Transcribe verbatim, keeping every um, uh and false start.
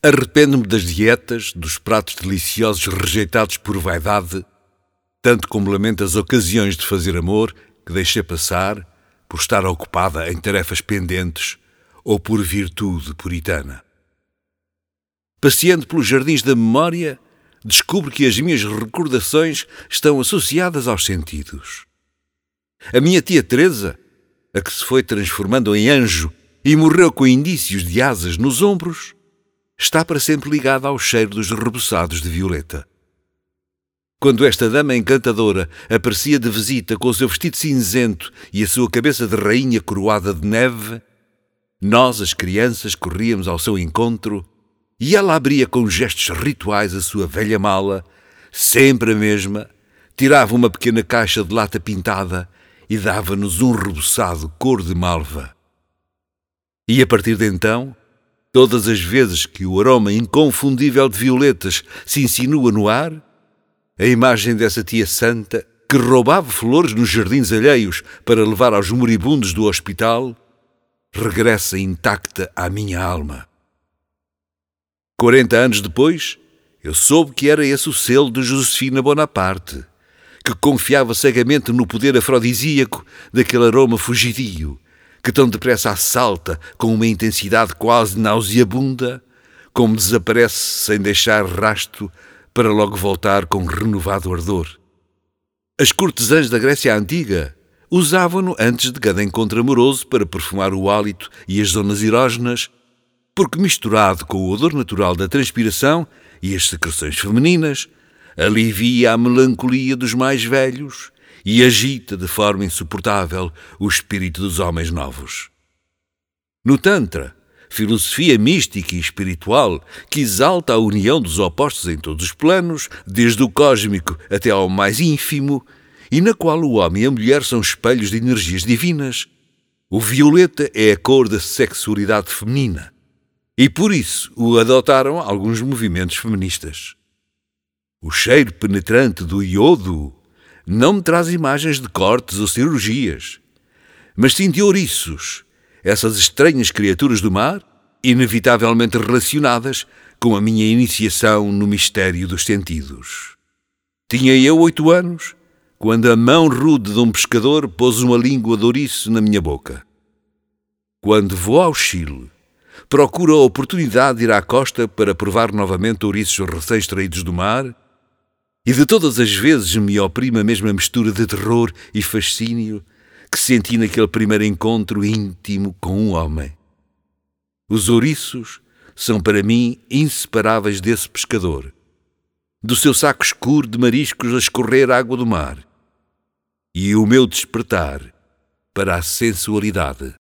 Arrependo-me das dietas, dos pratos deliciosos rejeitados por vaidade, tanto como lamento as ocasiões de fazer amor que deixei passar por estar ocupada em tarefas pendentes ou por virtude puritana. Passeando pelos jardins da memória, descubro que as minhas recordações estão associadas aos sentidos. A minha tia Teresa, a que se foi transformando em anjo e morreu com indícios de asas nos ombros, está para sempre ligada ao cheiro dos reboçados de violeta. Quando esta dama encantadora aparecia de visita com o seu vestido cinzento e a sua cabeça de rainha coroada de neve, nós, as crianças, corríamos ao seu encontro e ela abria com gestos rituais a sua velha mala, sempre a mesma, tirava uma pequena caixa de lata pintada e dava-nos um reboçado cor de malva. E a partir de então, todas as vezes que o aroma inconfundível de violetas se insinua no ar, a imagem dessa tia santa que roubava flores nos jardins alheios para levar aos moribundos do hospital regressa intacta à minha alma. Quarenta anos depois, eu soube que era esse o selo de Josefina Bonaparte, que confiava cegamente no poder afrodisíaco daquele aroma fugidio, que tão depressa assalta com uma intensidade quase nauseabunda, como desaparece sem deixar rasto para logo voltar com renovado ardor. As cortesãs da Grécia Antiga usavam-no antes de cada encontro amoroso para perfumar o hálito e as zonas erógenas, porque misturado com o odor natural da transpiração e as secreções femininas, alivia a melancolia dos mais velhos e agita de forma insuportável o espírito dos homens novos. No Tantra, filosofia mística e espiritual que exalta a união dos opostos em todos os planos, desde o cósmico até ao mais ínfimo, e na qual o homem e a mulher são espelhos de energias divinas, o violeta é a cor da sexualidade feminina, e por isso o adotaram alguns movimentos feministas. O cheiro penetrante do iodo não me traz imagens de cortes ou cirurgias, mas sim de ouriços, essas estranhas criaturas do mar, inevitavelmente relacionadas com a minha iniciação no mistério dos sentidos. Tinha eu oito anos, quando a mão rude de um pescador pôs uma língua de ouriço na minha boca. Quando vou ao Chile, procuro a oportunidade de ir à costa para provar novamente ouriços recém-extraídos do mar, e de todas as vezes me oprime a mesma mistura de terror e fascínio que senti naquele primeiro encontro íntimo com um homem. Os ouriços são para mim inseparáveis desse pescador, do seu saco escuro de mariscos a escorrer água do mar, e o meu despertar para a sensualidade.